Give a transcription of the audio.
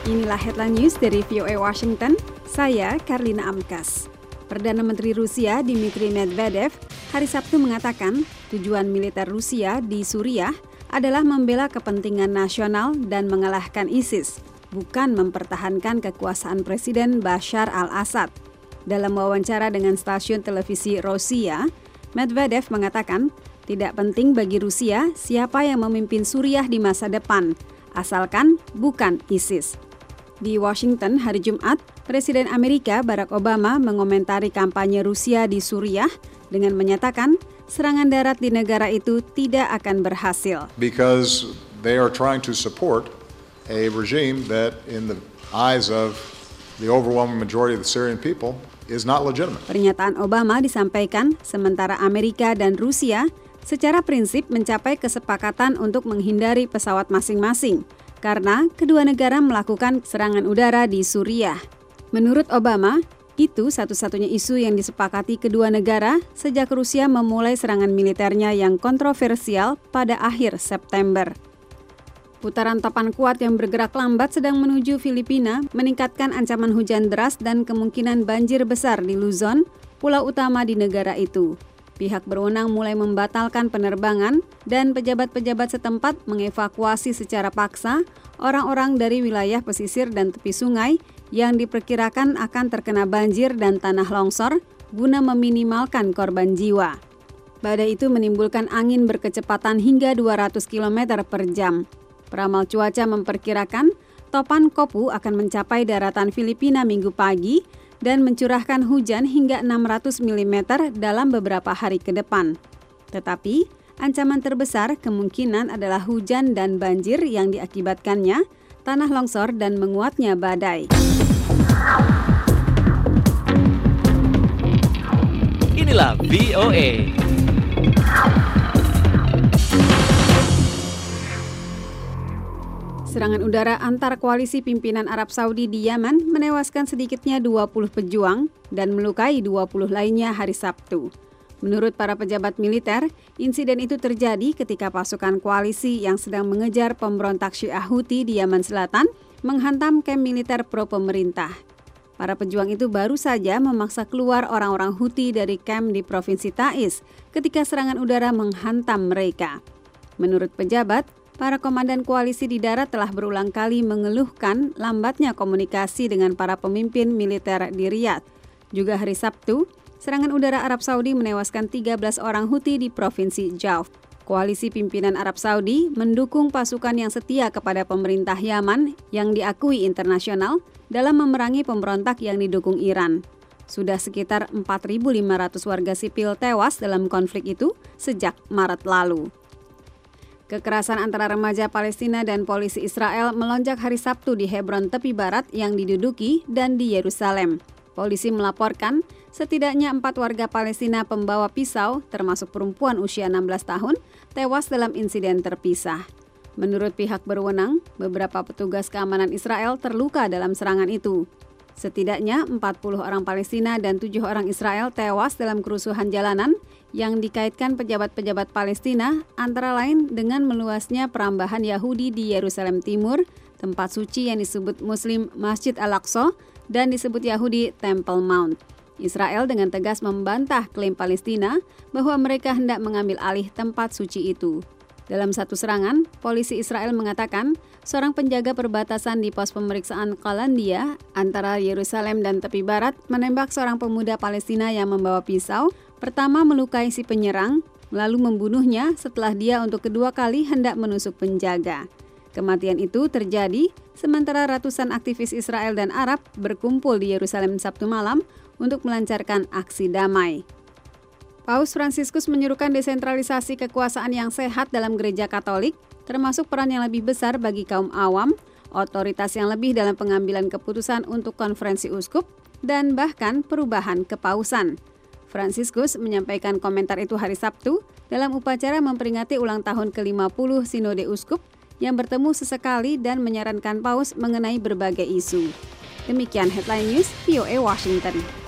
Inilah headline news dari VOA Washington, saya Karlina Amkas. Perdana Menteri Rusia Dmitry Medvedev hari Sabtu mengatakan tujuan militer Rusia di Suriah adalah membela kepentingan nasional dan mengalahkan ISIS, bukan mempertahankan kekuasaan Presiden Bashar al-Assad. Dalam wawancara dengan stasiun televisi Rossiya, Medvedev mengatakan tidak penting bagi Rusia siapa yang memimpin Suriah di masa depan, asalkan bukan ISIS. Di Washington hari Jumat, Presiden Amerika Barack Obama mengomentari kampanye Rusia di Suriah dengan menyatakan serangan darat di negara itu tidak akan berhasil. Because they are trying to support a regime that in the eyes of the overwhelming majority of the Syrian people is not legitimate. Pernyataan Obama disampaikan sementara Amerika dan Rusia secara prinsip mencapai kesepakatan untuk menghindari pesawat masing-masing karena kedua negara melakukan serangan udara di Suriah. Menurut Obama, itu satu-satunya isu yang disepakati kedua negara sejak Rusia memulai serangan militernya yang kontroversial pada akhir September. Putaran topan kuat yang bergerak lambat sedang menuju Filipina meningkatkan ancaman hujan deras dan kemungkinan banjir besar di Luzon, pulau utama di negara itu. Pihak berwenang mulai membatalkan penerbangan dan pejabat-pejabat setempat mengevakuasi secara paksa orang-orang dari wilayah pesisir dan tepi sungai yang diperkirakan akan terkena banjir dan tanah longsor guna meminimalkan korban jiwa. Badai itu menimbulkan angin berkecepatan hingga 200 km per jam. Peramal cuaca memperkirakan topan Kopu akan mencapai daratan Filipina Minggu pagi dan mencurahkan hujan hingga 600 mm dalam beberapa hari ke depan. Tetapi, ancaman terbesar kemungkinan adalah hujan dan banjir yang diakibatkannya, tanah longsor dan menguatnya badai. Inilah VOA. Serangan udara antar koalisi pimpinan Arab Saudi di Yaman menewaskan sedikitnya 20 pejuang dan melukai 20 lainnya hari Sabtu. Menurut para pejabat militer, insiden itu terjadi ketika pasukan koalisi yang sedang mengejar pemberontak Syiah Houthi di Yaman Selatan menghantam kamp militer pro-pemerintah. Para pejuang itu baru saja memaksa keluar orang-orang Houthi dari kamp di Provinsi Taiz ketika serangan udara menghantam mereka. Menurut pejabat, para komandan koalisi di darat telah berulang kali mengeluhkan lambatnya komunikasi dengan para pemimpin militer di Riyadh. Juga hari Sabtu, serangan udara Arab Saudi menewaskan 13 orang Houthi di Provinsi Jauf. Koalisi pimpinan Arab Saudi mendukung pasukan yang setia kepada pemerintah Yaman yang diakui internasional dalam memerangi pemberontak yang didukung Iran. Sudah sekitar 4.500 warga sipil tewas dalam konflik itu sejak Maret lalu. Kekerasan antara remaja Palestina dan polisi Israel melonjak hari Sabtu di Hebron tepi barat yang diduduki dan di Yerusalem. Polisi melaporkan setidaknya 4 warga Palestina pembawa pisau, termasuk perempuan usia 16 tahun, tewas dalam insiden terpisah. Menurut pihak berwenang, beberapa petugas keamanan Israel terluka dalam serangan itu. Setidaknya 40 orang Palestina dan 7 orang Israel tewas dalam kerusuhan jalanan yang dikaitkan pejabat-pejabat Palestina antara lain dengan meluasnya perambahan Yahudi di Yerusalem Timur, tempat suci yang disebut Muslim Masjid Al-Aqsa dan disebut Yahudi Temple Mount. Israel dengan tegas membantah klaim Palestina bahwa mereka hendak mengambil alih tempat suci itu. Dalam satu serangan, polisi Israel mengatakan seorang penjaga perbatasan di pos pemeriksaan Qalandia antara Yerusalem dan tepi barat menembak seorang pemuda Palestina yang membawa pisau, pertama melukai si penyerang, lalu membunuhnya setelah dia untuk kedua kali hendak menusuk penjaga. Kematian itu terjadi sementara ratusan aktivis Israel dan Arab berkumpul di Yerusalem Sabtu malam untuk melancarkan aksi damai. Paus Fransiskus menyerukan desentralisasi kekuasaan yang sehat dalam gereja Katolik, termasuk peran yang lebih besar bagi kaum awam, otoritas yang lebih dalam pengambilan keputusan untuk konferensi uskup, dan bahkan perubahan kepausan. Fransiskus menyampaikan komentar itu hari Sabtu dalam upacara memperingati ulang tahun ke-50 Sinode Uskup yang bertemu sesekali dan menyarankan Paus mengenai berbagai isu. Demikian headline news VOA Washington.